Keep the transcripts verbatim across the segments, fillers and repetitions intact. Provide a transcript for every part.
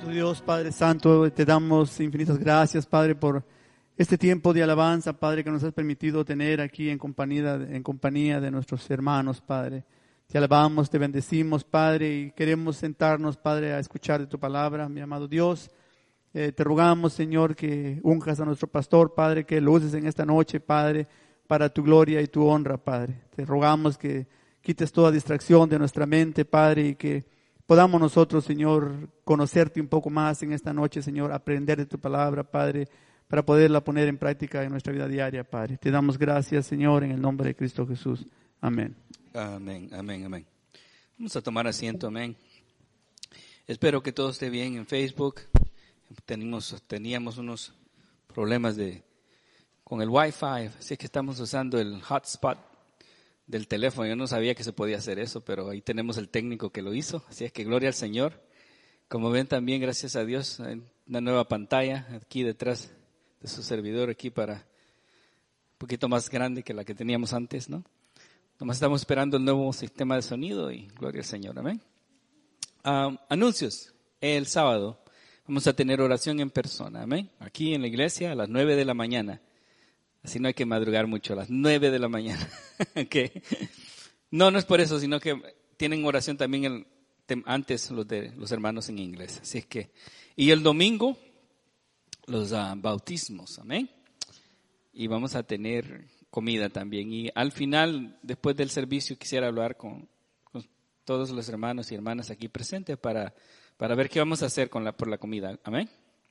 Bendito Dios, Padre Santo, te damos infinitas gracias, Padre, por este tiempo de alabanza, Padre, que nos has permitido tener aquí en compañía, en compañía de nuestros hermanos, Padre. Te alabamos, te bendecimos, Padre, y queremos sentarnos, Padre, a escuchar de tu palabra, mi amado Dios. Eh, te rogamos, Señor, que unjas a nuestro pastor, Padre, que lo uses en esta noche, Padre, para tu gloria y tu honra, Padre. Te rogamos que quites toda distracción de nuestra mente, Padre, y que podamos nosotros, Señor, conocerte un poco más en esta noche, Señor, aprender de tu palabra, Padre, para poderla poner en práctica en nuestra vida diaria, Padre. Te damos gracias, Señor, en el nombre de Cristo Jesús. Amén. Amén, amén, amén. Vamos a tomar asiento, amén. Espero que todo esté bien en Facebook. Teníamos, teníamos unos problemas de con el Wi-Fi, así que estamos usando el hotspot del teléfono. Yo no sabía que se podía hacer eso, pero ahí tenemos el técnico que lo hizo, así es que gloria al Señor. Como ven también, gracias a Dios, hay una nueva pantalla aquí detrás de su servidor, aquí para un poquito más grande que la que teníamos antes, ¿no? Nomás estamos esperando el nuevo sistema de sonido y gloria al Señor, amén. Um, anuncios, el sábado vamos a tener oración en persona, amén, aquí en la iglesia a las nueve de la mañana. Así no hay que madrugar mucho, a las nueve de la mañana. Okay. No, no es por eso, sino que tienen oración también el, antes los de los hermanos en inglés. Así es que, y el domingo, los uh, bautismos, amén. Y vamos a tener comida también. Y al final, después del servicio, quisiera hablar con, con todos los hermanos y hermanas aquí presentes para, para ver qué vamos a hacer con la, por la comida, amén.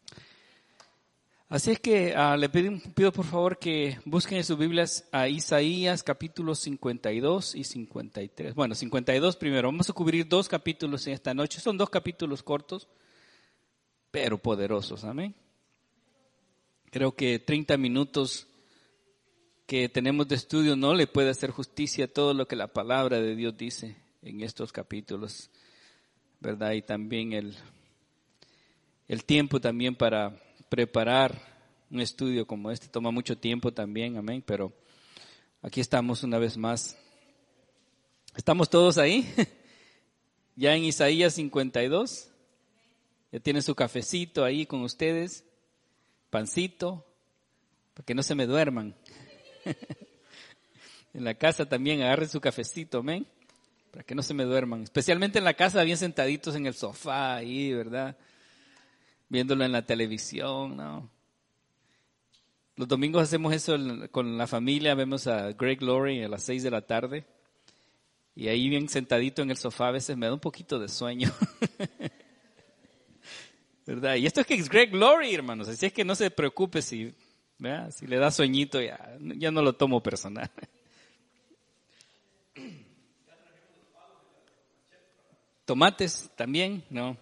Así es que uh, le pido, pido por favor que busquen en sus Biblias a Isaías capítulos cincuenta y dos y cincuenta y tres. Bueno, cincuenta y dos primero. Vamos a cubrir dos capítulos en esta noche. Son dos capítulos cortos, pero poderosos. Amén. Creo que treinta minutos que tenemos de estudio no le puede hacer justicia a todo lo que la palabra de Dios dice en estos capítulos, ¿verdad? Y también el, el tiempo también para preparar un estudio como este toma mucho tiempo también, amén, pero aquí estamos una vez más. ¿Estamos todos ahí? Ya en Isaías cincuenta y dos, ya tienen su cafecito ahí con ustedes, pancito, para que no se me duerman. En la casa también agarren su cafecito, amén, para que no se me duerman, especialmente en la casa bien sentaditos en el sofá ahí, ¿verdad? Viéndolo en la televisión, ¿no? Los domingos hacemos eso con la familia, vemos a Greg Laurie a las seis de la tarde y ahí bien sentadito en el sofá a veces me da un poquito de sueño, ¿verdad? Y esto es que es Greg Laurie, hermanos, así es que no se preocupe si, ¿verdad? Si le da sueñito, ya, ya no lo tomo personal. Tomates también, ¿no?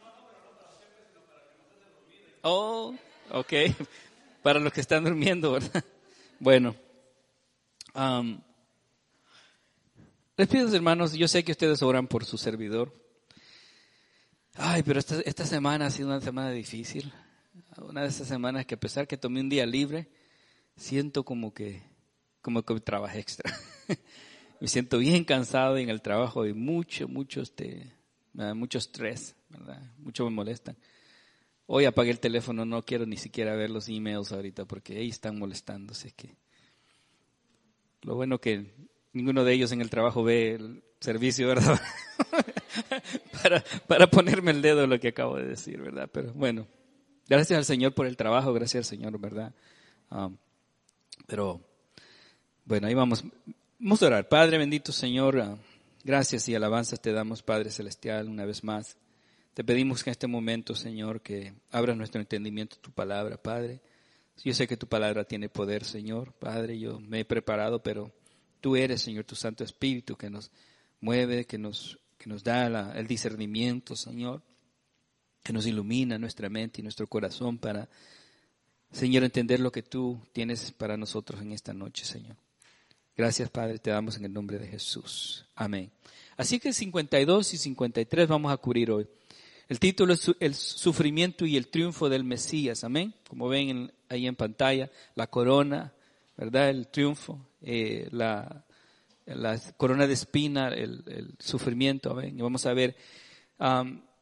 Oh, ok, para los que están durmiendo, ¿verdad? Bueno, um, les pido, hermanos, yo sé que ustedes oran por su servidor. Ay, pero esta, esta semana ha sido una semana difícil. Una de esas semanas que a pesar que tomé un día libre, siento como que, como que trabajé extra. Me siento bien cansado en el trabajo y mucho, mucho, este, me da mucho estrés, ¿verdad? Mucho me molestan. Hoy apagué el teléfono, no quiero ni siquiera ver los emails ahorita porque ahí están molestándose. Es que lo bueno que ninguno de ellos en el trabajo ve el servicio, ¿verdad? para, para ponerme el dedo en lo que acabo de decir, ¿verdad? Pero bueno, gracias al Señor por el trabajo, gracias al Señor, ¿verdad? Um, pero bueno, ahí vamos. Vamos a orar. Padre bendito Señor, uh, gracias y alabanzas te damos, Padre Celestial, una vez más. Te pedimos que en este momento, Señor, que abras nuestro entendimiento a tu palabra, Padre. Yo sé que tu palabra tiene poder, Señor. Padre, yo me he preparado, pero tú eres, Señor, tu Santo Espíritu que nos mueve, que nos, que nos da la, el discernimiento, Señor, que nos ilumina nuestra mente y nuestro corazón para, Señor, entender lo que tú tienes para nosotros en esta noche, Señor. Gracias, Padre, te damos en el nombre de Jesús. Amén. Así que cincuenta y dos y cincuenta y tres vamos a cubrir hoy. El título es el sufrimiento y el triunfo del Mesías, amén. Como ven en, ahí en pantalla, la corona, ¿verdad? El triunfo, eh, la, la corona de espina, el, el sufrimiento, amén. Y vamos a ver um,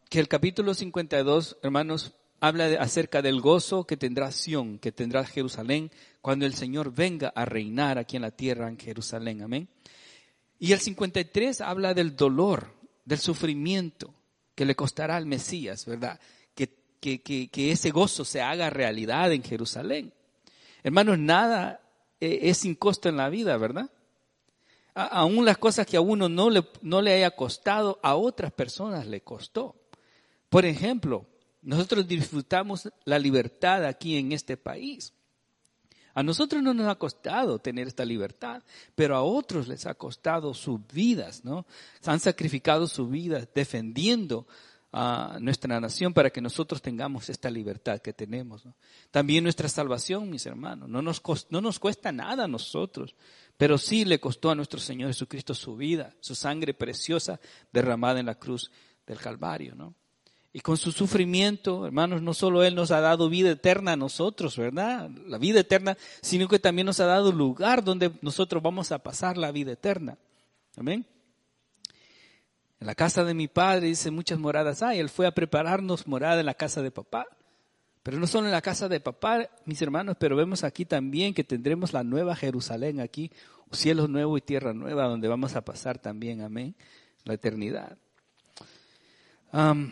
que el capítulo cincuenta y dos, hermanos, habla de, acerca del gozo que tendrá Sión, que tendrá Jerusalén, cuando el Señor venga a reinar aquí en la tierra en Jerusalén. Amén. Y el cincuenta y tres habla del dolor, del sufrimiento que le costará al Mesías, ¿verdad? Que, que, que, que ese gozo se haga realidad en Jerusalén. Hermanos, nada eh, es sin costo en la vida, ¿verdad? A, aún las cosas que a uno no le, no le haya costado, a otras personas le costó. Por ejemplo, nosotros disfrutamos la libertad aquí en este país. A nosotros no nos ha costado tener esta libertad, pero a otros les ha costado sus vidas, ¿no? Han sacrificado sus vidas defendiendo a nuestra nación para que nosotros tengamos esta libertad que tenemos, ¿no? También nuestra salvación, mis hermanos, no nos, cost, no nos cuesta nada a nosotros, pero sí le costó a nuestro Señor Jesucristo su vida, su sangre preciosa derramada en la cruz del Calvario, ¿no? Y con su sufrimiento, hermanos, no solo Él nos ha dado vida eterna a nosotros, ¿verdad? La vida eterna, sino que también nos ha dado lugar donde nosotros vamos a pasar la vida eterna. Amén. En la casa de mi padre, dice, muchas moradas hay. Él fue a prepararnos morada en la casa de papá. Pero no solo en la casa de papá, mis hermanos, pero vemos aquí también que tendremos la nueva Jerusalén aquí, cielos nuevos y tierra nueva, donde vamos a pasar también, amén, la eternidad. Um,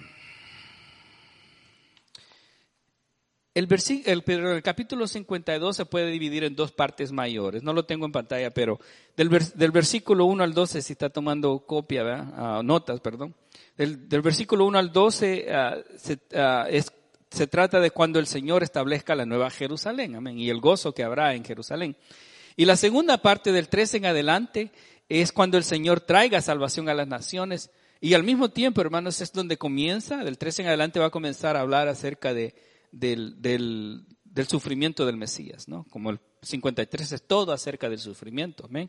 El, el, el capítulo cincuenta y dos se puede dividir en dos partes mayores. No lo tengo en pantalla, pero del, vers, del versículo uno al doce, si está tomando copia, ¿verdad? Uh, notas, perdón. Del, del versículo uno al doce uh, se, uh, es, se trata de cuando el Señor establezca la nueva Jerusalén, amén, y el gozo que habrá en Jerusalén. Y la segunda parte del trece en adelante es cuando el Señor traiga salvación a las naciones. Y al mismo tiempo, hermanos, es donde comienza, del trece en adelante va a comenzar a hablar acerca de Del, del, del sufrimiento del Mesías, ¿no? Como el cincuenta y tres es todo acerca del sufrimiento. ¿Amén?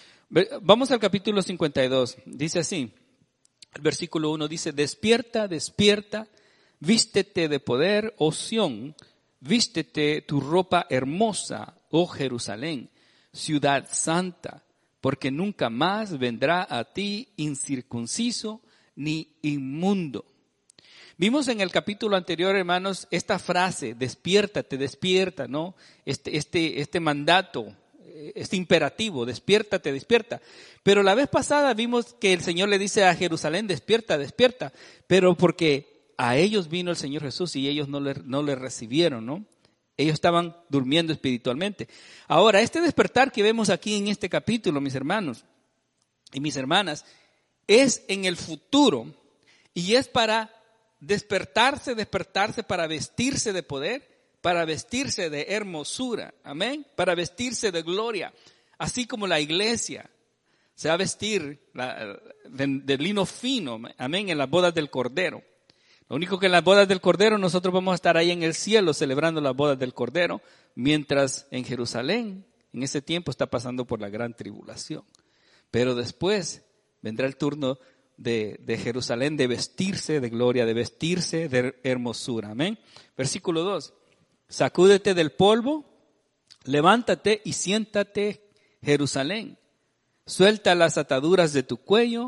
Vamos al capítulo cincuenta y dos. Dice así, el versículo uno dice, despierta, despierta, vístete de poder, oh Sión, vístete tu ropa hermosa, oh Jerusalén, ciudad santa, porque nunca más vendrá a ti incircunciso ni inmundo. Vimos en el capítulo anterior, hermanos, esta frase, despiértate, despierta, ¿no? Este, este, este mandato, este imperativo, despiértate, despierta. Pero la vez pasada vimos que el Señor le dice a Jerusalén, despierta, despierta, pero porque a ellos vino el Señor Jesús y ellos no le, no le recibieron, ¿no? Ellos estaban durmiendo espiritualmente. Ahora, este despertar que vemos aquí en este capítulo, mis hermanos y mis hermanas, es en el futuro y es para despertarse, despertarse para vestirse de poder, para vestirse de hermosura, amén, para vestirse de gloria, así como la iglesia se va a vestir la, de, de lino fino, amén, en las bodas del Cordero. Lo único que en las bodas del Cordero nosotros vamos a estar ahí en el cielo celebrando las bodas del Cordero, mientras en Jerusalén, en ese tiempo está pasando por la gran tribulación. Pero después vendrá el turno De, de Jerusalén, de vestirse de gloria, de vestirse de hermosura. Amén. Versículo dos. Sacúdete del polvo, levántate y siéntate, Jerusalén. Suelta las ataduras de tu cuello,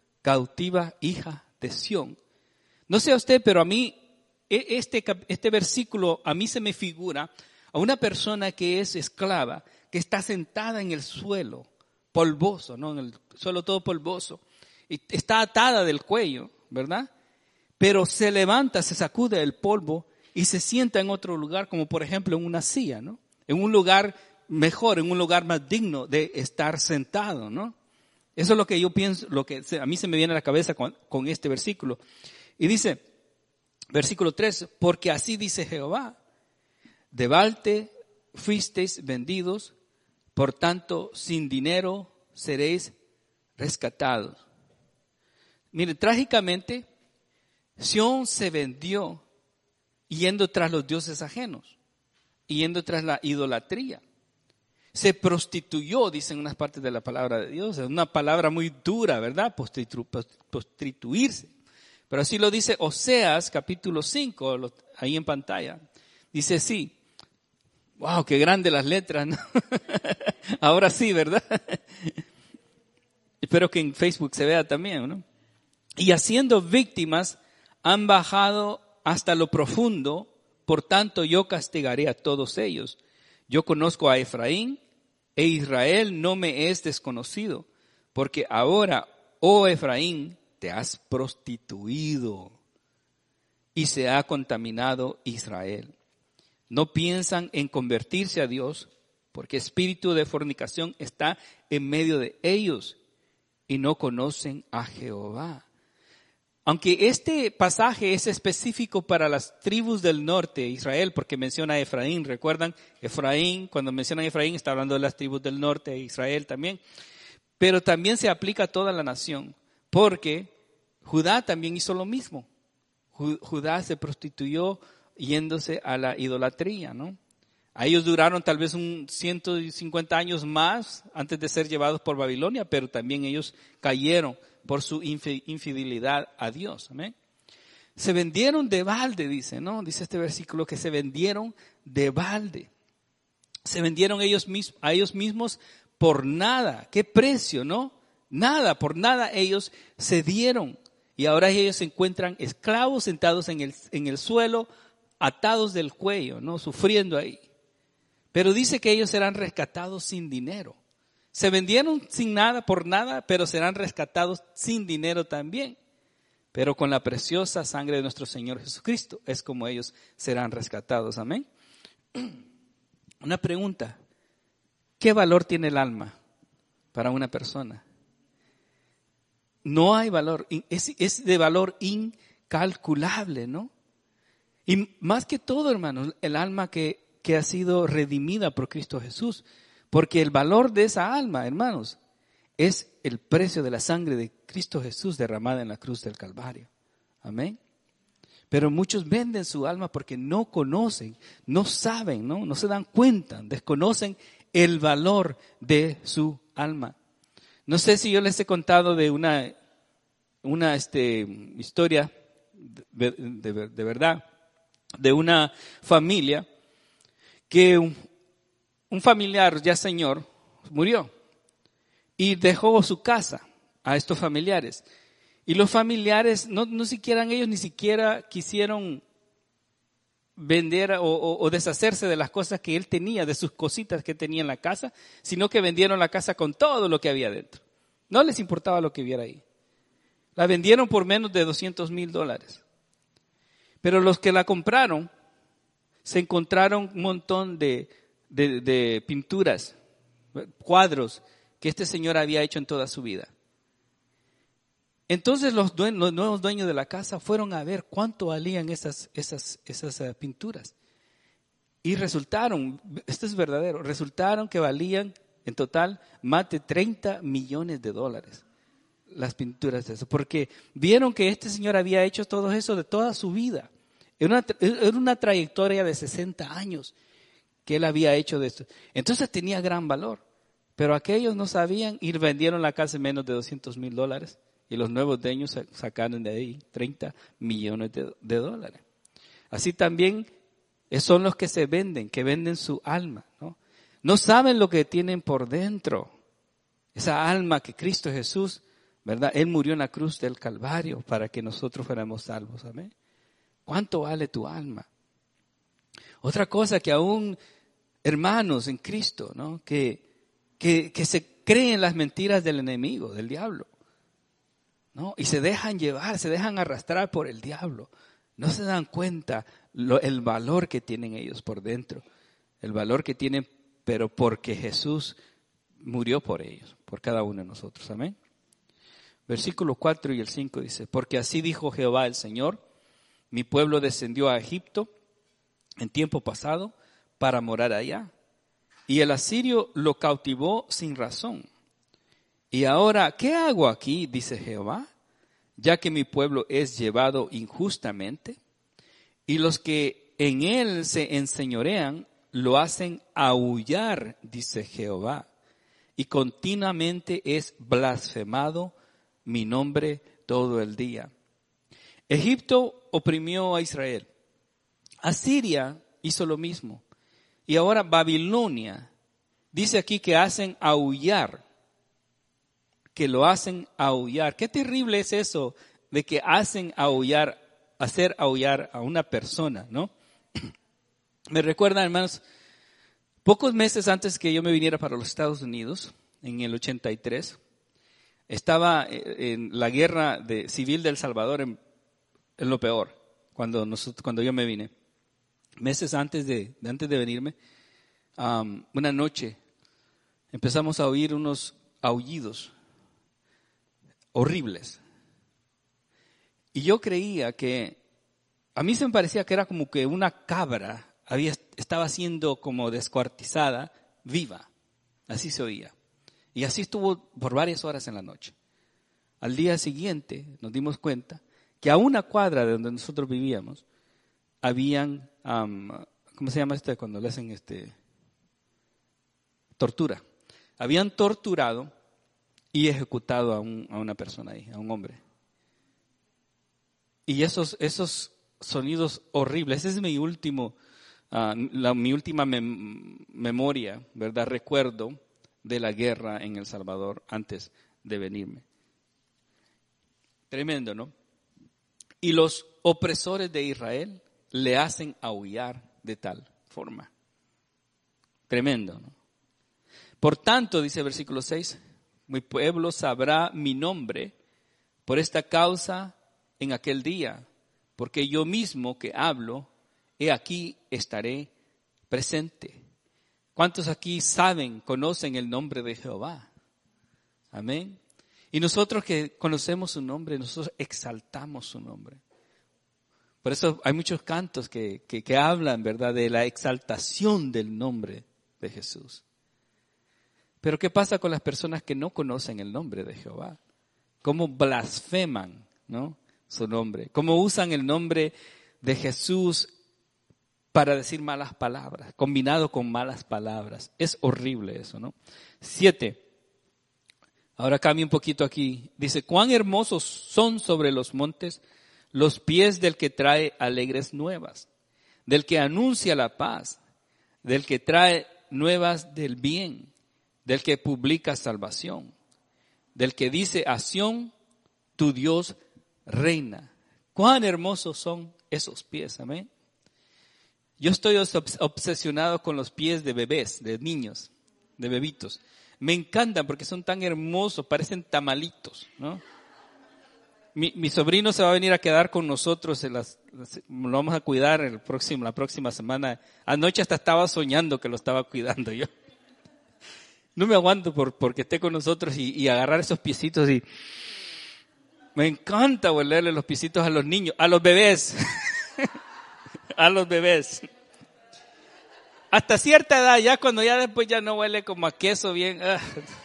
cautiva hija de Sión. No sé a usted, pero a mí, este, este versículo a mí se me figura a una persona que es esclava, que está sentada en el suelo, polvoso, ¿no? En el suelo todo polvoso. Y está atada del cuello, ¿verdad? Pero se levanta, se sacude el polvo y se sienta en otro lugar, como por ejemplo en una silla, ¿no? En un lugar mejor, en un lugar más digno de estar sentado, ¿no? Eso es lo que yo pienso, lo que a mí se me viene a la cabeza con, con este versículo. Y dice, versículo tres, porque así dice Jehová, de balde fuisteis vendidos, por tanto sin dinero seréis rescatados. Mire, trágicamente, Sión se vendió yendo tras los dioses ajenos, yendo tras la idolatría. Se prostituyó, dicen unas partes de la palabra de Dios, es una palabra muy dura, ¿verdad? Prostitu, prostituirse. Pero así lo dice Oseas, capítulo cinco, ahí en pantalla. Dice así, wow, qué grandes las letras, ¿no? Ahora sí, ¿verdad? Espero que en Facebook se vea también, ¿no? Y haciendo víctimas han bajado hasta lo profundo, por tanto yo castigaré a todos ellos. Yo conozco a Efraín, e Israel no me es desconocido, porque ahora, oh Efraín, te has prostituido y se ha contaminado Israel. No piensan en convertirse a Dios, porque espíritu de fornicación está en medio de ellos y no conocen a Jehová. Aunque este pasaje es específico para las tribus del norte de Israel, porque menciona a Efraín, ¿recuerdan? Efraín, cuando menciona a Efraín, está hablando de las tribus del norte de Israel también. Pero también se aplica a toda la nación, porque Judá también hizo lo mismo. Judá se prostituyó yéndose a la idolatría, ¿no? A ellos duraron tal vez un ciento cincuenta años más antes de ser llevados por Babilonia, pero también ellos cayeron por su infidelidad a Dios. Amén. Se vendieron de balde, dice, ¿no? Dice este versículo que se vendieron de balde. Se vendieron ellos mismos, a ellos mismos por nada. ¿Qué precio, no? Nada, por nada ellos se dieron. Y ahora ellos se encuentran esclavos sentados en el, en el suelo, atados del cuello, ¿no? Sufriendo ahí. Pero dice que ellos serán rescatados sin dinero. Se vendieron sin nada, por nada, pero serán rescatados sin dinero también. Pero con la preciosa sangre de nuestro Señor Jesucristo es como ellos serán rescatados. Amén. Una pregunta. ¿Qué valor tiene el alma para una persona? No hay valor. Es, es de valor incalculable, ¿no? Y más que todo, hermanos, el alma que que ha sido redimida por Cristo Jesús. Porque el valor de esa alma, hermanos, es el precio de la sangre de Cristo Jesús derramada en la cruz del Calvario. Amén. Pero muchos venden su alma porque no conocen, no saben, no, no se dan cuenta, desconocen el valor de su alma. No sé si yo les he contado de una, una este, historia de, de, de verdad, de una familia que un, un familiar ya señor murió y dejó su casa a estos familiares. Y los familiares, no, no siquiera ellos ni siquiera quisieron vender o, o, o deshacerse de las cosas que él tenía, de sus cositas que tenía en la casa, sino que vendieron la casa con todo lo que había dentro. No les importaba lo que hubiera ahí. La vendieron por menos de doscientos mil dólares. Pero los que la compraron se encontraron un montón de, de, de pinturas, cuadros que este señor había hecho en toda su vida. Entonces los, dueños, los nuevos dueños de la casa fueron a ver cuánto valían esas, esas, esas uh, pinturas. Y resultaron, esto es verdadero, resultaron que valían en total más de treinta millones de dólares las pinturas de eso. Porque vieron que este señor había hecho todo eso de toda su vida. Era una, era una trayectoria de sesenta años que él había hecho de esto. Entonces tenía gran valor. Pero aquellos no sabían y vendieron la casa en menos de doscientos mil dólares. Y los nuevos dueños sacaron de ahí treinta millones de, de dólares. Así también son los que se venden, que venden su alma, ¿no? No saben lo que tienen por dentro. Esa alma que Cristo Jesús, ¿verdad? Él murió en la cruz del Calvario para que nosotros fuéramos salvos. Amén. ¿Cuánto vale tu alma? Otra cosa que aún hermanos en Cristo, ¿no? Que, que, que se creen las mentiras del enemigo, del diablo, ¿no? Y se dejan llevar, se dejan arrastrar por el diablo. No se dan cuenta lo, el valor que tienen ellos por dentro. El valor que tienen, pero porque Jesús murió por ellos, por cada uno de nosotros. Amén. Versículo cuatro y el cinco dice, porque así dijo Jehová el Señor, mi pueblo descendió a Egipto en tiempo pasado para morar allá. Y el asirio lo cautivó sin razón. Y ahora, ¿qué hago aquí? Dice Jehová, ya que mi pueblo es llevado injustamente. Y los que en él se enseñorean lo hacen aullar, dice Jehová. Y continuamente es blasfemado mi nombre todo el día. Egipto oprimió a Israel. Asiria hizo lo mismo. Y ahora Babilonia dice aquí que hacen aullar. Que lo hacen aullar. Qué terrible es eso de que hacen aullar hacer aullar a una persona, ¿no? Me recuerda, hermanos, pocos meses antes que yo me viniera para los Estados Unidos, en el ochenta y tres, estaba en la guerra de, civil de El Salvador en, en lo peor, cuando, nosotros, cuando yo me vine. Meses antes de, de, antes de venirme, um, una noche empezamos a oír unos aullidos horribles. Y yo creía que, a mí se me parecía que era como que una cabra había, estaba siendo como descuartizada, viva. Así se oía. Y así estuvo por varias horas en la noche. Al día siguiente nos dimos cuenta que a una cuadra de donde nosotros vivíamos, habían, um, ¿cómo se llama esto cuando le hacen este? Tortura. Habían torturado y ejecutado a, un, a una persona ahí, a un hombre. Y esos, esos sonidos horribles, ese es mi último, uh, la, mi última mem- memoria, ¿verdad? Recuerdo de la guerra en El Salvador antes de venirme. Tremendo, ¿no? Y los opresores de Israel le hacen aullar de tal forma. Tremendo, ¿no? Por tanto, dice el versículo seis, mi pueblo sabrá mi nombre por esta causa en aquel día, porque yo mismo que hablo, he aquí estaré presente. ¿Cuántos aquí saben, conocen el nombre de Jehová? Amén. Y nosotros que conocemos su nombre, nosotros exaltamos su nombre. Por eso hay muchos cantos que, que, que hablan, ¿verdad?, de la exaltación del nombre de Jesús. Pero ¿qué pasa con las personas que no conocen el nombre de Jehová? ¿Cómo blasfeman, ¿no?, su nombre? ¿Cómo usan el nombre de Jesús para decir malas palabras, combinado con malas palabras? Es horrible eso, ¿no? Siete. Ahora cambia un poquito aquí. Dice, cuán hermosos son sobre los montes los pies del que trae alegres nuevas, del que anuncia la paz, del que trae nuevas del bien, del que publica salvación, del que dice a Sión, tu Dios reina. Cuán hermosos son esos pies, amén. Yo estoy obsesionado con los pies de bebés, de niños, de bebitos. Me encantan porque son tan hermosos, parecen tamalitos, ¿no? Mi, mi sobrino se va a venir a quedar con nosotros, en las, lo vamos a cuidar el próximo, la próxima semana. Anoche hasta estaba soñando que lo estaba cuidando yo. No me aguanto por, porque esté con nosotros y, y agarrar esos piecitos y me encanta olerle los piecitos a los niños, a los bebés, a los bebés. Hasta cierta edad, ya cuando ya después ya no huele como a queso bien. Uh.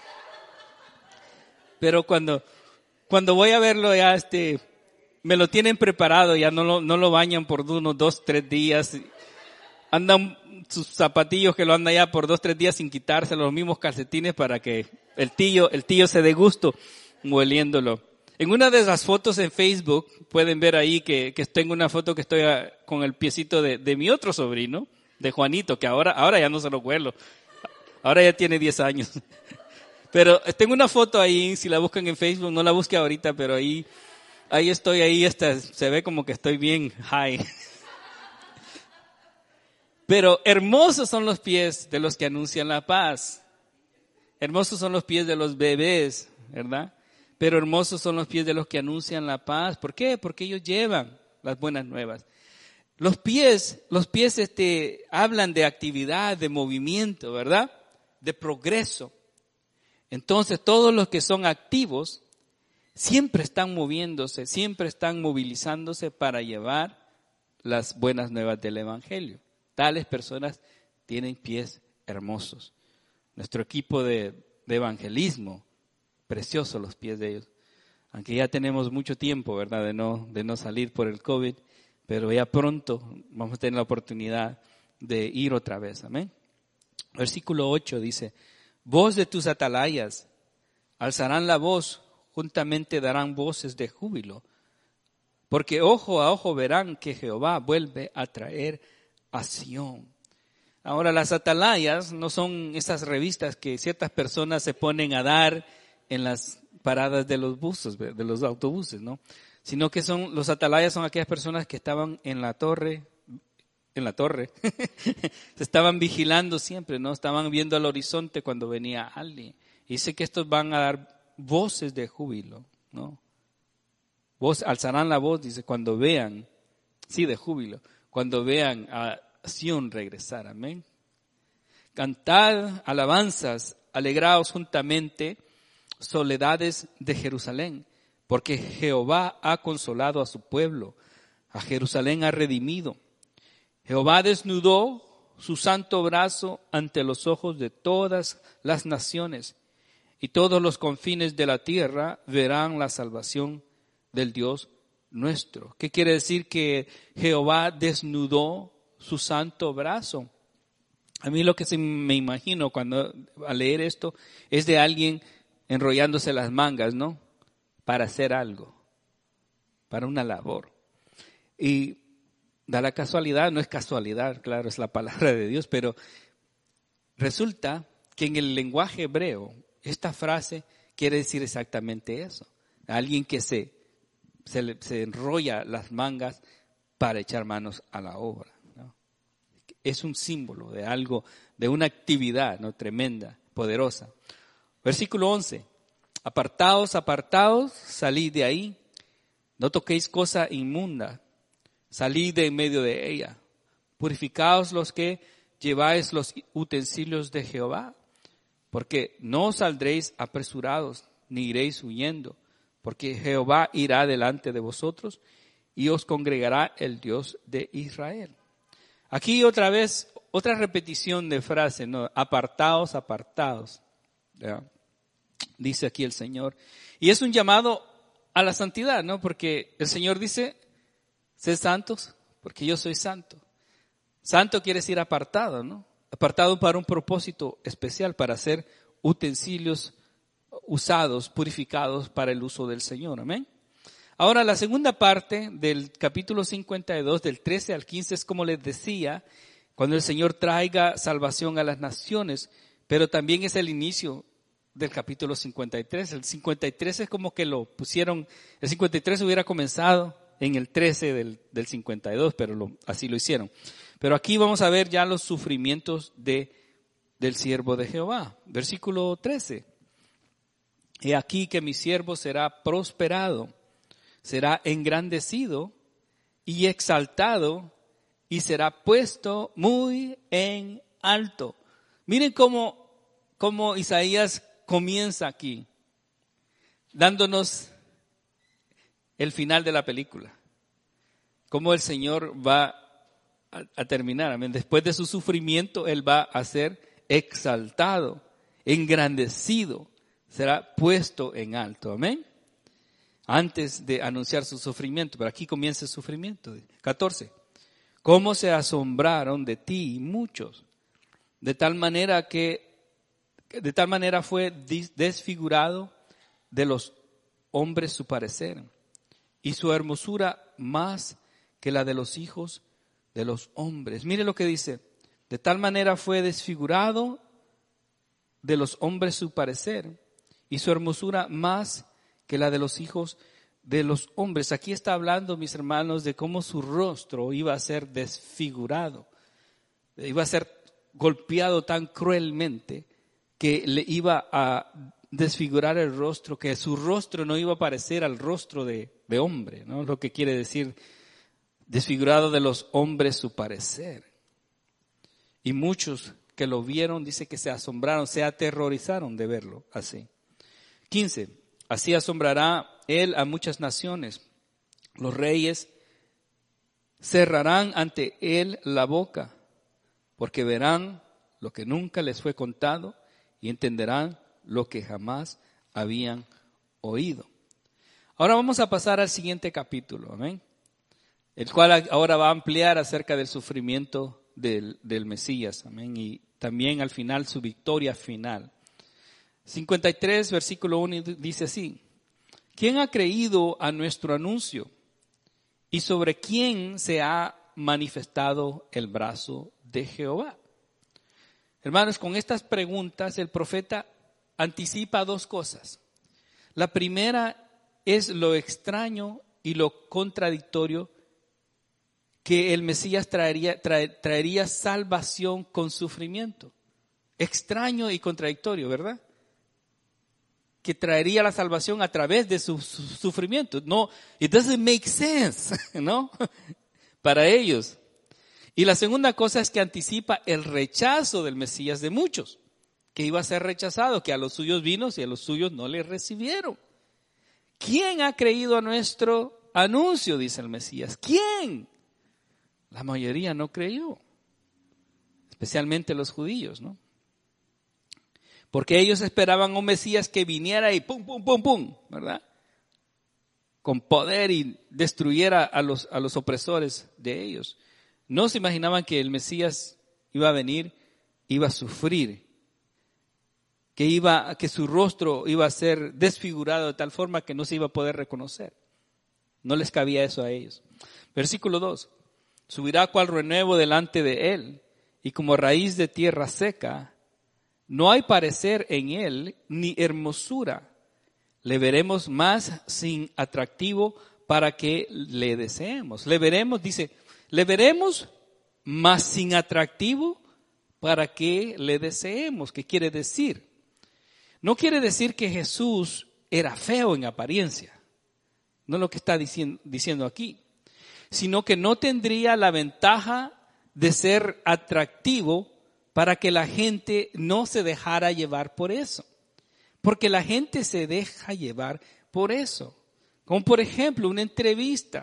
Pero cuando, cuando voy a verlo ya este, me lo tienen preparado, ya no lo, no lo bañan por unos dos, tres días. Andan sus zapatillos que lo andan ya por dos, tres días sin quitarse, los mismos calcetines para que el tío, el tío se dé gusto hueliéndolo. En una de esas fotos en Facebook, pueden ver ahí que, que tengo una foto que estoy a, con el piecito de, de mi otro sobrino, de Juanito, que ahora, ahora ya no se lo huelo. Ahora ya tiene diez años. Pero tengo una foto ahí, si la buscan en Facebook, no la busque ahorita, pero ahí, ahí estoy, ahí está, se ve como que estoy bien high. Pero hermosos son los pies de los que anuncian la paz. Hermosos son los pies de los bebés, ¿verdad? Pero hermosos son los pies de los que anuncian la paz. ¿Por qué? Porque ellos llevan las buenas nuevas. Los pies, los pies este, hablan de actividad, de movimiento, ¿verdad? De progreso. Entonces, todos los que son activos siempre están moviéndose, siempre están movilizándose para llevar las buenas nuevas del Evangelio. Tales personas tienen pies hermosos. Nuestro equipo de, de evangelismo, preciosos los pies de ellos. Aunque ya tenemos mucho tiempo, ¿verdad?, de no, de no salir por el COVID, pero ya pronto vamos a tener la oportunidad de ir otra vez. Amén. Versículo ocho dice, voz de tus atalayas, alzarán la voz, juntamente darán voces de júbilo, porque ojo a ojo verán que Jehová vuelve a traer a Sión. Ahora, las atalayas no son esas revistas que ciertas personas se ponen a dar en las paradas de los buses, de los autobuses, ¿no? sino que son los atalayas son aquellas personas que estaban en la torre, en la torre, se estaban vigilando siempre, ¿no? Estaban viendo al horizonte cuando venía alguien. Y dice que estos van a dar voces de júbilo, ¿no? Voz, alzarán la voz, dice, cuando vean, sí, de júbilo, cuando vean a Sión regresar, amén. Cantad alabanzas, alegraos juntamente, soledades de Jerusalén, porque Jehová ha consolado a su pueblo, a Jerusalén ha redimido. Jehová desnudó su santo brazo ante los ojos de todas las naciones, y todos los confines de la tierra verán la salvación del Dios nuestro. ¿Qué quiere decir que Jehová desnudó su santo brazo? A mí lo que se me imagino cuando al leer esto es de alguien enrollándose las mangas, ¿no? Para hacer algo, para una labor. Y da la casualidad, no es casualidad, claro, es la palabra de Dios, pero resulta que en el lenguaje hebreo esta frase quiere decir exactamente eso. Alguien que se, se, se enrolla las mangas para echar manos a la obra, ¿no? Es un símbolo de algo, de una actividad, ¿no? Tremenda, poderosa. Versículo once. Apartaos, apartaos, salid de ahí. No toquéis cosa inmunda. Salid de en medio de ella. Purificaos los que lleváis los utensilios de Jehová. Porque no saldréis apresurados, ni iréis huyendo, porque Jehová irá delante de vosotros y os congregará el Dios de Israel. Aquí otra vez, otra repetición de frase, ¿no? Apartaos, apartaos. ¿Ya? Dice aquí el Señor. Y es un llamado a la santidad, ¿no? Porque el Señor dice, sed santos, porque yo soy santo. Santo quiere decir apartado, ¿no? Apartado para un propósito especial, para hacer utensilios usados, purificados para el uso del Señor. Amén. Ahora, la segunda parte del capítulo cincuenta y dos, del trece al quince, es como les decía, cuando el Señor traiga salvación a las naciones, pero también es el inicio del capítulo cincuenta y tres. El cincuenta y tres es como que lo pusieron, el cincuenta y tres hubiera comenzado en el trece del, del cincuenta y dos, pero lo, así lo hicieron. Pero aquí vamos a ver ya los sufrimientos de, del siervo de Jehová. Versículo trece. He aquí que mi siervo será prosperado, será engrandecido y exaltado y será puesto muy en alto. Miren cómo, cómo Isaías comienza aquí, dándonos el final de la película. Cómo el Señor va a, a terminar. Amén. Después de su sufrimiento, Él va a ser exaltado, engrandecido, será puesto en alto. Amén. Antes de anunciar su sufrimiento, pero aquí comienza el sufrimiento. catorce. Cómo se asombraron de ti muchos, de tal manera que, de tal manera fue desfigurado de los hombres su parecer, y su hermosura más que la de los hijos de los hombres. Mire lo que dice, de tal manera fue desfigurado de los hombres su parecer, y su hermosura más que la de los hijos de los hombres. Aquí está hablando, mis hermanos, de cómo su rostro iba a ser desfigurado, iba a ser golpeado tan cruelmente que le iba a desfigurar el rostro, que su rostro no iba a parecer al rostro de, de hombre, ¿no? Lo que quiere decir desfigurado de los hombres su parecer. Y muchos que lo vieron, dice que se asombraron, se aterrorizaron de verlo así. quince. Así asombrará él a muchas naciones. Los reyes cerrarán ante él la boca, porque verán lo que nunca les fue contado y entenderán lo que jamás habían oído. Ahora vamos a pasar al siguiente capítulo, amén, el cual ahora va a ampliar acerca del sufrimiento del, del Mesías, amén, y también al final su victoria final. cincuenta y tres, versículo uno, dice así: ¿quién ha creído a nuestro anuncio? ¿Y sobre quién se ha manifestado el brazo de Jehová? Hermanos, con estas preguntas el profeta anticipa dos cosas. La primera es lo extraño y lo contradictorio que el Mesías traería, trae, traería salvación con sufrimiento. Extraño y contradictorio, ¿verdad? Que traería la salvación a través de su, su sufrimiento. No, it doesn't make sense, ¿no? Para ellos. Y la segunda cosa es que anticipa el rechazo del Mesías de muchos, que iba a ser rechazado, que a los suyos vino y a los suyos no le recibieron. ¿Quién ha creído a nuestro anuncio?, dice el Mesías. ¿Quién? La mayoría no creyó, especialmente los judíos, ¿no? Porque ellos esperaban a un Mesías que viniera y pum, pum, pum, pum, ¿verdad? Con poder y destruyera a los, a los opresores de ellos. No se imaginaban que el Mesías iba a venir, iba a sufrir, que, iba, que su rostro iba a ser desfigurado de tal forma que no se iba a poder reconocer. No les cabía eso a ellos. Versículo dos. Subirá cual renuevo delante de él, y como raíz de tierra seca, no hay parecer en él ni hermosura. Le veremos más sin atractivo para que le deseemos. Le veremos, dice, le veremos más sin atractivo para que le deseemos. ¿Qué quiere decir? No quiere decir que Jesús era feo en apariencia. No es lo que está diciendo, diciendo aquí. Sino que no tendría la ventaja de ser atractivo para que la gente no se dejara llevar por eso. Porque la gente se deja llevar por eso. Como por ejemplo una entrevista.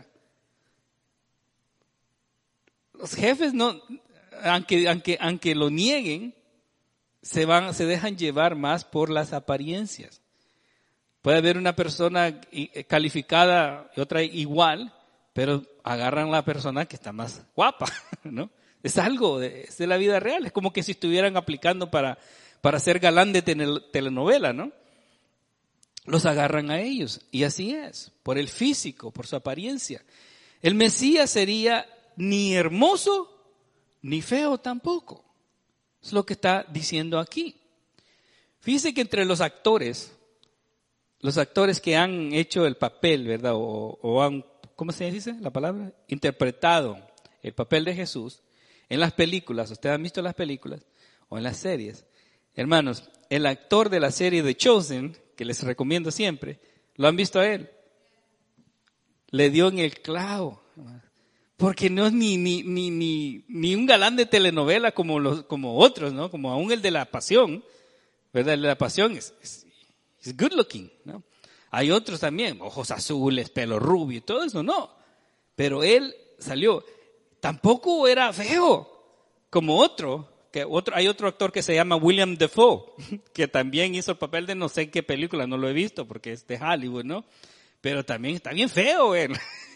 Los jefes no, aunque, aunque, aunque lo nieguen, se van, se dejan llevar más por las apariencias. Puede haber una persona calificada y otra igual, pero agarran a la persona que está más guapa, ¿no? Es algo de, es de la vida real. Es como que si estuvieran aplicando para, para ser galán de telenovela, ¿no? Los agarran a ellos. Y así es, por el físico, por su apariencia. El Mesías sería ni hermoso ni feo tampoco. Es lo que está diciendo aquí. Fíjense que entre los actores, los actores que han hecho el papel, ¿verdad? O, o han, ¿cómo se dice la palabra? Interpretado el papel de Jesús en las películas. ¿Ustedes han visto las películas? O en las series. Hermanos, el actor de la serie The Chosen, que les recomiendo siempre, ¿lo han visto a él? Le dio en el clavo. Porque no es ni, ni, ni, ni, ni un galán de telenovela como, los, como otros, ¿no? Como aún el de La Pasión, ¿verdad? El de La Pasión es, es, es good looking, ¿no? Hay otros también, ojos azules, pelo rubio y todo eso, no. Pero él salió. Tampoco era feo como otro. Que otro, hay otro actor que se llama William Dafoe, que también hizo el papel de no sé en qué película, no lo he visto porque es de Hollywood, ¿no? Pero también está bien feo él.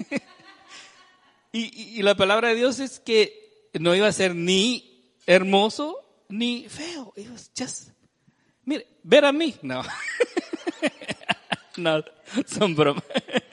y, y, y la palabra de Dios es que no iba a ser ni hermoso ni feo. It was just, mire, ver a mí, no. No, son bromas.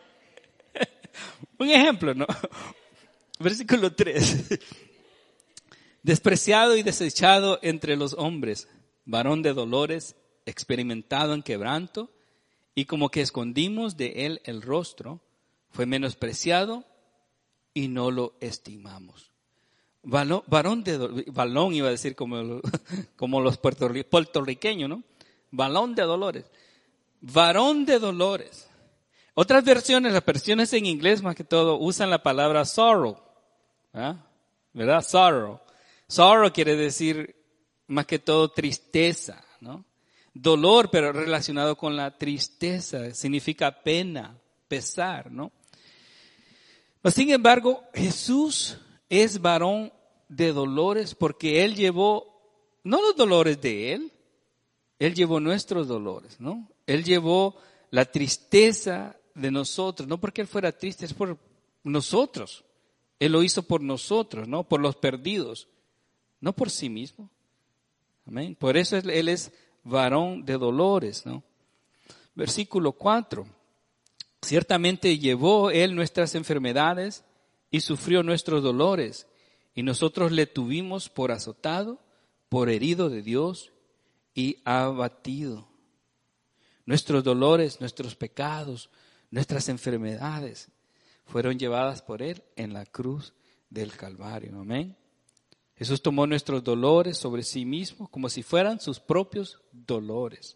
Un ejemplo, ¿no? Versículo tres. Despreciado y desechado entre los hombres, varón de dolores, experimentado en quebranto, y como que escondimos de él el rostro, fue menospreciado y no lo estimamos. Balón, varón de dolores, balón iba a decir como, como los puertorriqueños, ¿no? Balón de dolores. Varón de dolores. Otras versiones, las versiones en inglés más que todo, usan la palabra sorrow, ¿eh? ¿Verdad? Sorrow. Sorrow quiere decir más que todo tristeza, ¿no? Dolor, pero relacionado con la tristeza, significa pena, pesar, ¿no? Pero sin embargo, Jesús es varón de dolores porque Él llevó, no los dolores de Él, Él llevó nuestros dolores, ¿no? Él llevó la tristeza de nosotros, no porque Él fuera triste, es por nosotros. Él lo hizo por nosotros, ¿no? Por los perdidos. No por sí mismo. Amén. Por eso Él es varón de dolores, ¿no? Versículo cuatro. Ciertamente llevó Él nuestras enfermedades y sufrió nuestros dolores. Y nosotros le tuvimos por azotado, por herido de Dios y abatido. Nuestros dolores, nuestros pecados, nuestras enfermedades. fueron llevadas por Él en la cruz del Calvario. Amén. Jesús tomó nuestros dolores sobre sí mismo como si fueran sus propios dolores.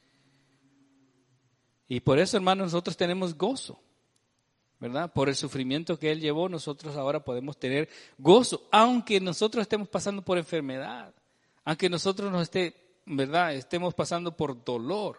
Y por eso, hermanos, nosotros tenemos gozo, ¿verdad? Por el sufrimiento que Él llevó, nosotros ahora podemos tener gozo, aunque nosotros estemos pasando por enfermedad, aunque nosotros nos esté, ¿verdad? estemos pasando por dolor,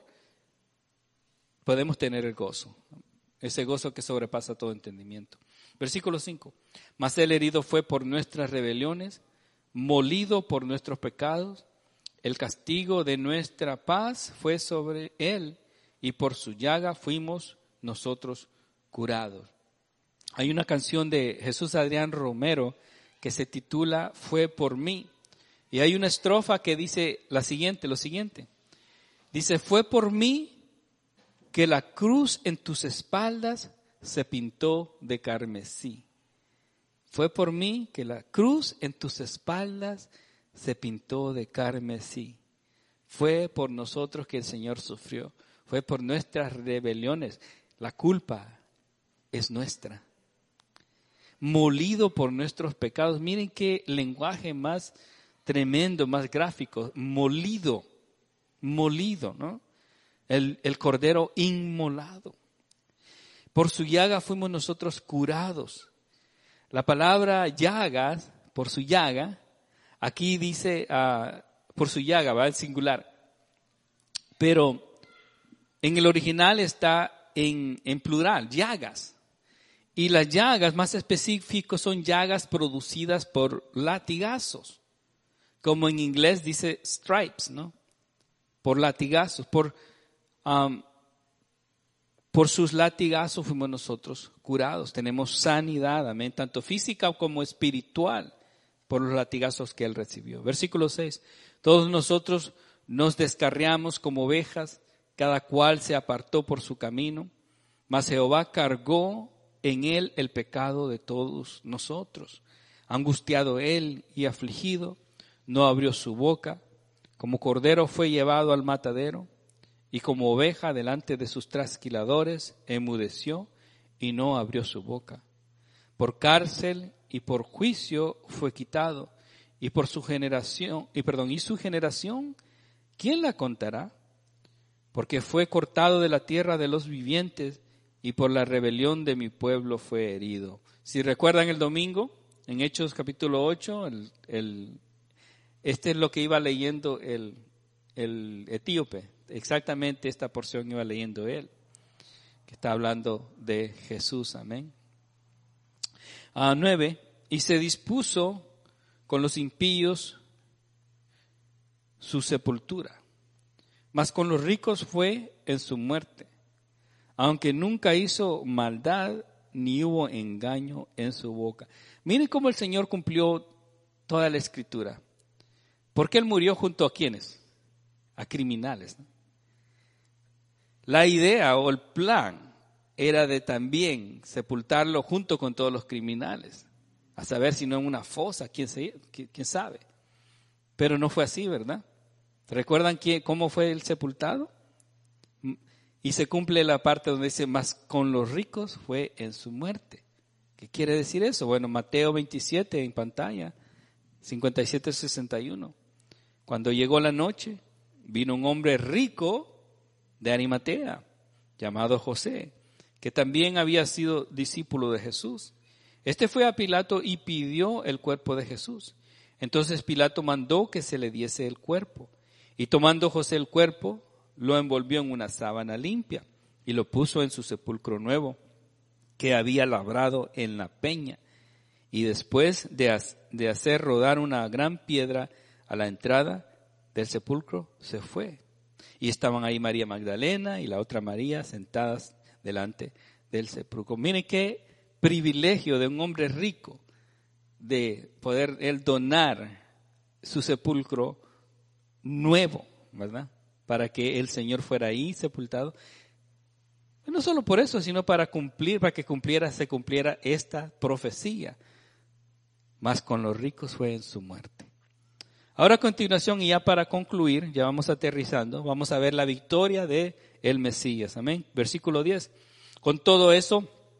podemos tener el gozo, ese gozo que sobrepasa todo entendimiento. Versículo cinco. Mas Él herido fue por nuestras rebeliones, molido por nuestros pecados, el castigo de nuestra paz fue sobre Él, y por su llaga fuimos nosotros curados. Hay una canción de Jesús Adrián Romero que se titula Fue por mí. Y hay una estrofa que dice la siguiente, lo siguiente. Dice, fue por mí que la cruz en tus espaldas se pintó de carmesí. Fue por mí que la cruz en tus espaldas se pintó de carmesí. Fue por nosotros que el Señor sufrió. Fue por nuestras rebeliones. La culpa es nuestra. Molido por nuestros pecados. Miren qué lenguaje más tremendo, más gráfico. Molido. Molido, ¿no? El, el cordero inmolado. Por su llaga fuimos nosotros curados. La palabra llagas, por su llaga, aquí dice, uh, por su llaga, va en singular. Pero en el original está en, en plural, llagas. Y las llagas más específicos son llagas producidas por latigazos. Como en inglés dice stripes, ¿no? Por latigazos, por, um, por sus latigazos fuimos nosotros curados. Tenemos sanidad, amén, tanto física como espiritual, por los latigazos que Él recibió. Versículo seis. Todos nosotros nos descarriamos como ovejas, cada cual se apartó por su camino, mas Jehová cargó en Él el pecado de todos nosotros. Angustiado Él y afligido, no abrió su boca. Como cordero fue llevado al matadero, y como oveja delante de sus trasquiladores, enmudeció y no abrió su boca. Por cárcel y por juicio fue quitado, y por su generación, y perdón, y su generación, ¿quién la contará? Porque fue cortado de la tierra de los vivientes, y por la rebelión de mi pueblo fue herido. Si recuerdan el domingo, en Hechos capítulo ocho, el, el, este es lo que iba leyendo el, el etíope. Exactamente esta porción iba leyendo él, que está hablando de Jesús, amén. A nueve, y se dispuso con los impíos su sepultura, mas con los ricos fue en su muerte, aunque nunca hizo maldad ni hubo engaño en su boca. Miren cómo el Señor cumplió toda la Escritura. Porque Él murió junto a ¿quiénes? A criminales, ¿no? La idea o el plan era de también sepultarlo junto con todos los criminales, a saber si no en una fosa, quién, se, quién sabe. Pero no fue así, ¿verdad? ¿Recuerdan quién, cómo fue el sepultado? Y se cumple la parte donde dice, más con los ricos fue en su muerte. ¿Qué quiere decir eso? Bueno, Mateo veintisiete en pantalla, cincuenta y siete sesenta y uno. Cuando llegó la noche, vino un hombre rico de Arimatea, llamado José, que también había sido discípulo de Jesús. Este fue a Pilato y pidió el cuerpo de Jesús. Entonces Pilato mandó que se le diese el cuerpo. Y tomando José el cuerpo, lo envolvió en una sábana limpia y lo puso en su sepulcro nuevo, que había labrado en la peña. Y después de, de hacer rodar una gran piedra a la entrada del sepulcro, se fue. Y estaban ahí María Magdalena y la otra María sentadas delante del sepulcro. Miren qué privilegio de un hombre rico de poder él donar su sepulcro nuevo, ¿verdad? Para que el Señor fuera ahí sepultado. No solo por eso, sino para cumplir, para que cumpliera, se cumpliera esta profecía. Mas con los ricos fue en su muerte. Ahora a continuación, y ya para concluir, ya vamos aterrizando, vamos a ver la victoria de el Mesías. Amén. Versículo diez. Con todo eso,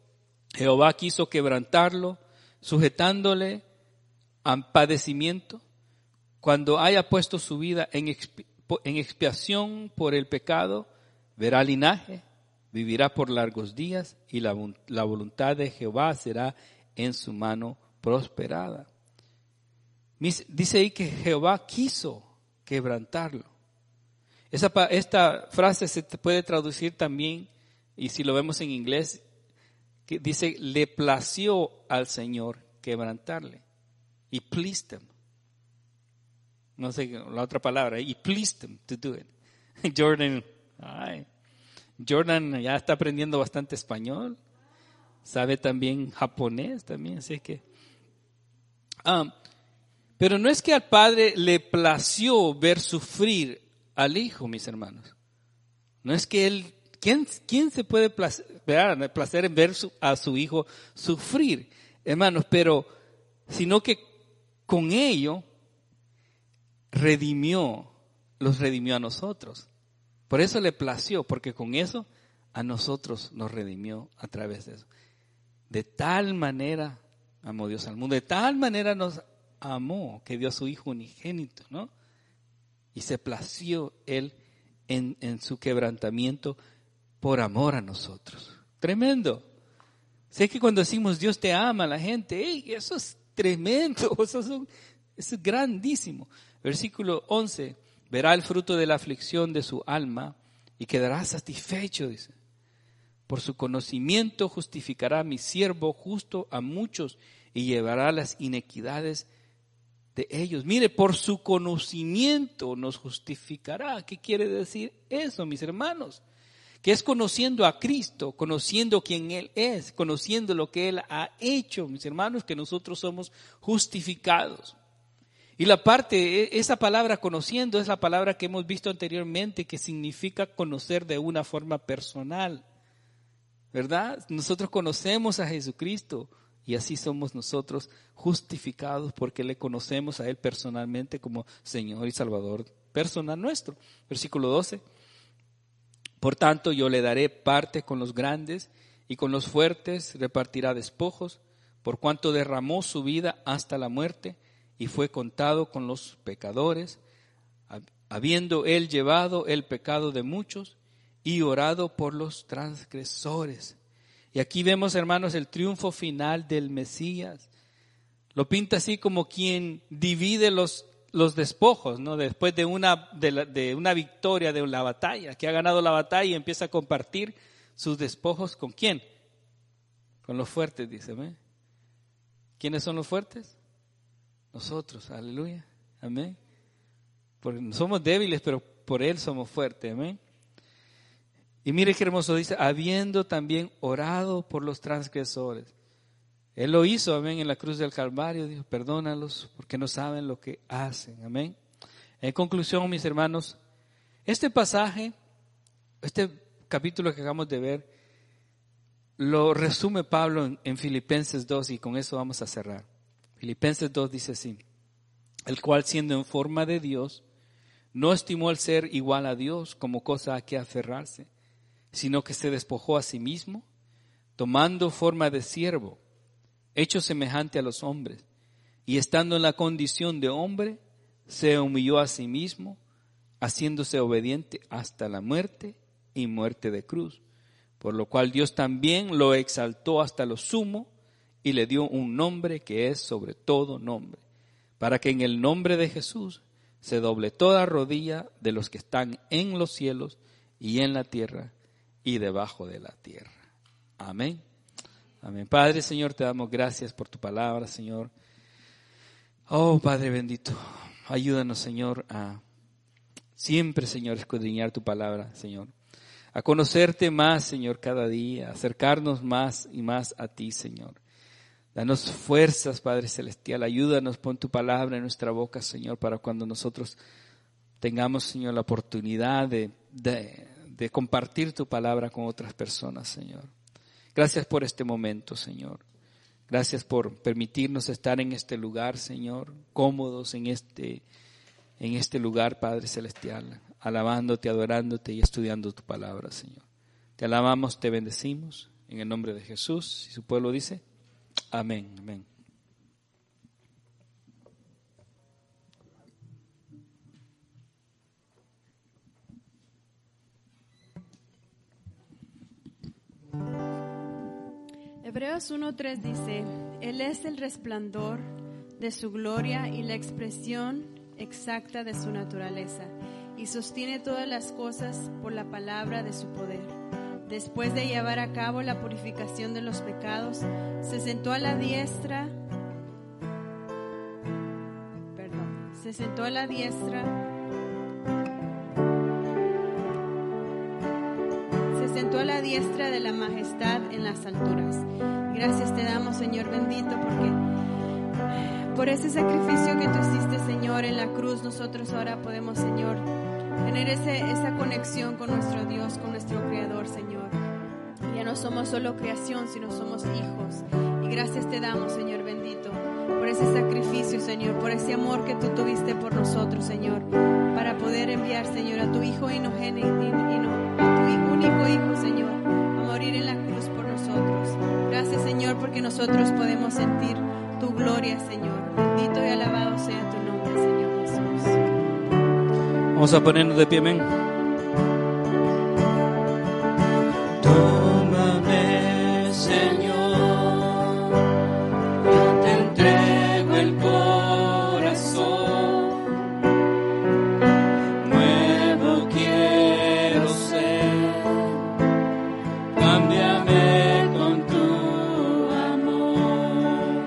Jehová quiso quebrantarlo, sujetándole a padecimiento, cuando haya puesto su vida en, expi- en expiación por el pecado, verá linaje, vivirá por largos días, y la, la voluntad de Jehová será en su mano prosperada. Mis, dice ahí que Jehová quiso quebrantarlo. Esa, esta frase se puede traducir también, y si lo vemos en inglés, que dice, le plació al Señor quebrantarle. He pleased him. No sé la otra palabra. He pleased him to do it. Jordan, ay, Jordan ya está aprendiendo bastante español. Sabe también japonés también, así que. Um, pero no es que al Padre le plació ver sufrir al Hijo, mis hermanos. No es que él, ¿quién, quién se puede placer, placer en ver su, a su Hijo sufrir, hermanos? Pero, sino que con ello redimió, los redimió a nosotros. Por eso le plació, porque con eso a nosotros nos redimió a través de eso. De tal manera amó Dios al mundo, de tal manera nos amó que dio a su Hijo unigénito, ¿no? Y se plació Él en, en su quebrantamiento por amor a nosotros. Tremendo. Sé que cuando decimos Dios te ama, la gente, ¡ey! Eso es tremendo, eso es, un, eso es grandísimo. Versículo once, verá el fruto de la aflicción de su alma y quedará satisfecho, dice. Por su conocimiento justificará mi siervo justo a muchos y llevará las inequidades de ellos. Mire, por su conocimiento nos justificará. ¿Qué quiere decir eso, mis hermanos? Que es conociendo a Cristo, conociendo quién Él es, conociendo lo que Él ha hecho, mis hermanos, que nosotros somos justificados. Y la parte, esa palabra conociendo es la palabra que hemos visto anteriormente, que significa conocer de una forma personal, ¿verdad? Nosotros conocemos a Jesucristo y así somos nosotros justificados porque le conocemos a Él personalmente como Señor y Salvador personal nuestro. Versículo doce. Por tanto, yo le daré parte con los grandes y con los fuertes repartirá despojos, por cuanto derramó su vida hasta la muerte y fue contado con los pecadores, habiendo él llevado el pecado de muchos y orado por los transgresores. Y aquí vemos, hermanos, el triunfo final del Mesías. Lo pinta así como quien divide los los despojos, ¿no? Después de una, de, la, de una victoria, de la batalla, que ha ganado la batalla y empieza a compartir sus despojos ¿con quién? Con los fuertes, dice, ¿eh? ¿Quiénes son los fuertes? Nosotros, aleluya, amén. Porque somos débiles, pero por Él somos fuertes, amén. Y mire qué hermoso dice, habiendo también orado por los transgresores. Él lo hizo, amén, en la cruz del Calvario, dijo, perdónalos porque no saben lo que hacen, amén. En conclusión, mis hermanos, este pasaje, este capítulo que acabamos de ver, lo resume Pablo en, en Filipenses dos y con eso vamos a cerrar. Filipenses dos dice así, el cual siendo en forma de Dios, no estimó el ser igual a Dios como cosa a que aferrarse, sino que se despojó a sí mismo, tomando forma de siervo, hecho semejante a los hombres, y estando en la condición de hombre, se humilló a sí mismo, haciéndose obediente hasta la muerte y muerte de cruz, por lo cual Dios también lo exaltó hasta lo sumo y le dio un nombre que es sobre todo nombre, para que en el nombre de Jesús se doble toda rodilla de los que están en los cielos y en la tierra y debajo de la tierra. Amén. Amén. Padre, Señor, te damos gracias por tu palabra, Señor. Oh, Padre bendito, ayúdanos, Señor, a siempre, Señor, escudriñar tu palabra, Señor. A conocerte más, Señor, cada día, a acercarnos más y más a ti, Señor. Danos fuerzas, Padre Celestial, ayúdanos, pon tu palabra en nuestra boca, Señor, para cuando nosotros tengamos, Señor, la oportunidad de, de, de compartir tu palabra con otras personas, Señor. Gracias por este momento, Señor. Gracias por permitirnos estar en este lugar, Señor, cómodos en este, en este lugar, Padre Celestial, alabándote, adorándote y estudiando tu palabra, Señor. Te alabamos, te bendecimos en el nombre de Jesús. Y su pueblo dice, amén, amén. Hebreos uno tres dice, Él es el resplandor de su gloria y la expresión exacta de su naturaleza, y sostiene todas las cosas por la palabra de su poder. Después de llevar a cabo la purificación de los pecados, se sentó a la diestra, perdón, se sentó a la diestra, se sentó a la diestra de la majestad en las alturas. Gracias te damos, Señor bendito, porque por ese sacrificio que tú hiciste, Señor, en la cruz, nosotros ahora podemos, Señor, tener ese, esa conexión con nuestro Dios, con nuestro Creador, Señor. Y ya no somos solo creación, sino somos hijos. Y gracias te damos, Señor bendito, por ese sacrificio, Señor, por ese amor que tú tuviste por nosotros, Señor, para poder enviar, Señor, a tu Hijo inogénito, a tu único Hijo, Señor, a morir en la cruz por nosotros. Gracias, Señor, porque nosotros podemos sentir tu gloria, Señor. Bendito y alabado sea tu nombre, Señor Jesús. Vamos a ponernos de pie, amén. Tómame, Señor, yo te entrego el corazón. Nuevo quiero ser, cámbiame con tu amor.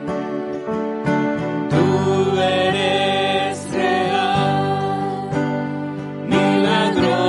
Tú eres real, milagro.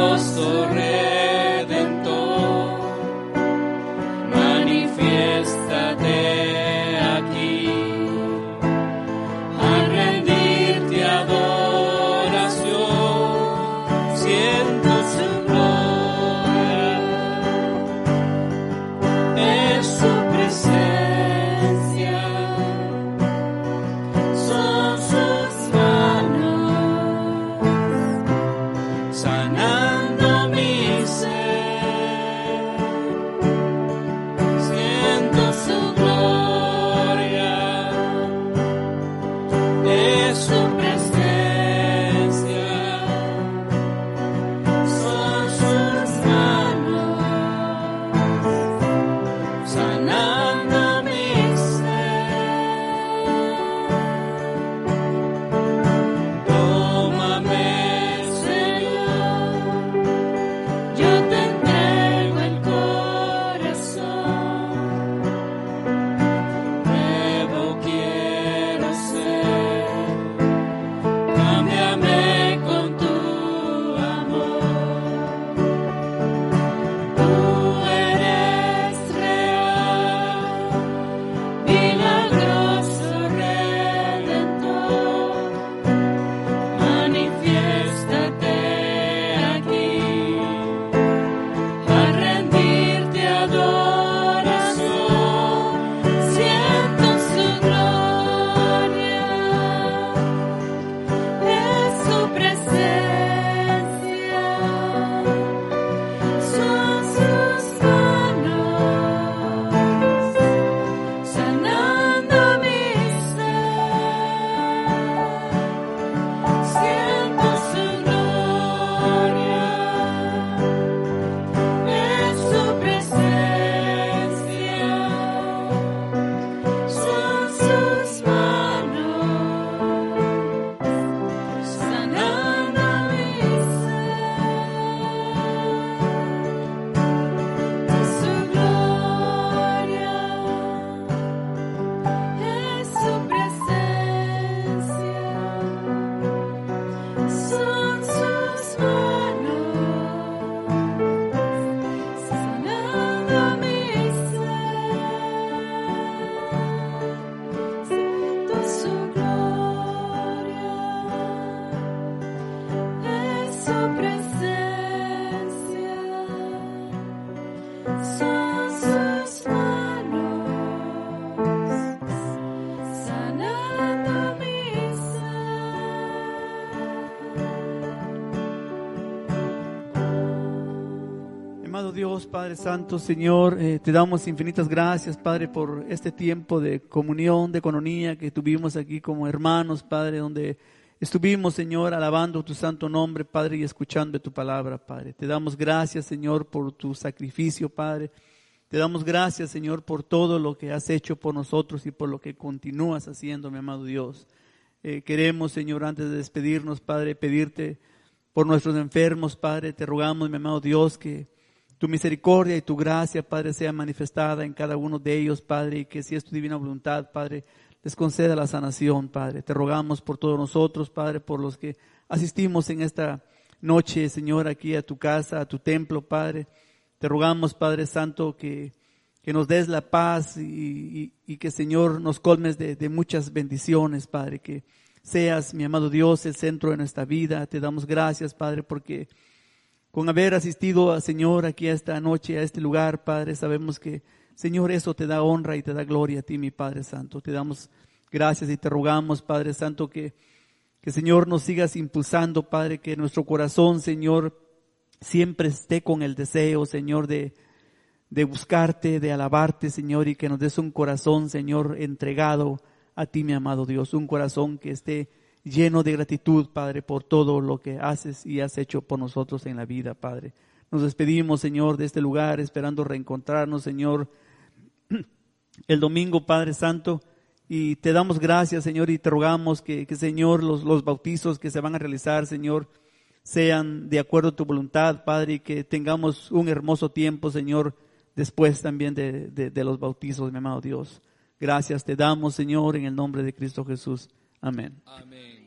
Amado Dios, Padre Santo, Señor, eh, te damos infinitas gracias, Padre, por este tiempo de comunión, de coinonía que tuvimos aquí como hermanos, Padre, donde estuvimos, Señor, alabando tu santo nombre, Padre, y escuchando tu palabra, Padre. Te damos gracias, Señor, por tu sacrificio, Padre. Te damos gracias, Señor, por todo lo que has hecho por nosotros y por lo que continúas haciendo, mi amado Dios. Eh, queremos, Señor, antes de despedirnos, Padre, pedirte por nuestros enfermos, Padre. Te rogamos, mi amado Dios, que tu misericordia y tu gracia, Padre, sea manifestada en cada uno de ellos, Padre, y que si es tu divina voluntad, Padre, les conceda la sanación, Padre. Te rogamos por todos nosotros, Padre, por los que asistimos en esta noche, Señor, aquí a tu casa, a tu templo, Padre. Te rogamos, Padre Santo, que, que nos des la paz y, y, y que, Señor, nos colmes de, de muchas bendiciones, Padre, que seas, mi amado Dios, el centro de nuestra vida. Te damos gracias, Padre, porque con haber asistido, Señor, aquí a esta noche, a este lugar, Padre, sabemos que, Señor, eso te da honra y te da gloria a ti, mi Padre Santo. Te damos gracias y te rogamos, Padre Santo, que, que Señor, nos sigas impulsando, Padre, que nuestro corazón, Señor, siempre esté con el deseo, Señor, de, de buscarte, de alabarte, Señor, y que nos des un corazón, Señor, entregado a ti, mi amado Dios, un corazón que esté lleno de gratitud, Padre, por todo lo que haces y has hecho por nosotros en la vida, Padre. Nos despedimos, Señor, de este lugar, esperando reencontrarnos, Señor, el domingo, Padre Santo, y te damos gracias, Señor, y te rogamos que, que Señor, los, los bautizos que se van a realizar, Señor, sean de acuerdo a tu voluntad, Padre, y que tengamos un hermoso tiempo, Señor, después también de, de, de los bautizos, mi amado Dios. Gracias te damos, Señor, en el nombre de Cristo Jesús. Amén. Amén.